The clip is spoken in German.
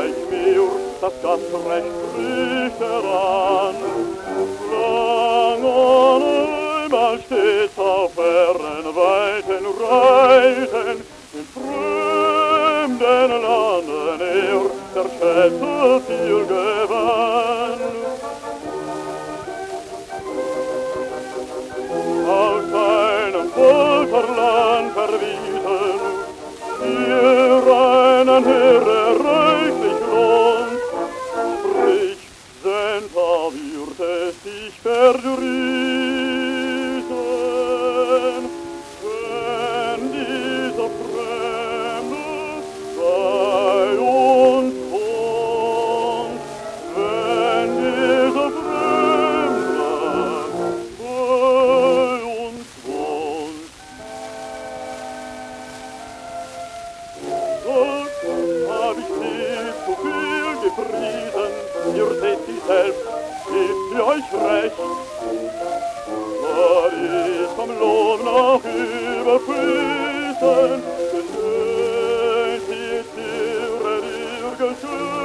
gleich mir das Gastrecht riecht heran. Lang ohne mal stets auf fernen, weiten Reiten, in fremden Landen der Schätze viel gewann. Aus seinem Polterland verwiesen, hier einen Heere reichlich lohnt, sprich, Senta wird es dich verdrießen, wenn dieser Fremde bei uns wohnt, wenn dieser Fremde bei uns wohnt. Doch hab ich nicht so viel gepriesen, ihr seht sie selbst, gebt ihr euch recht. War ich vom Lohn noch überfließen, geschönt die Tiere dir geschönt.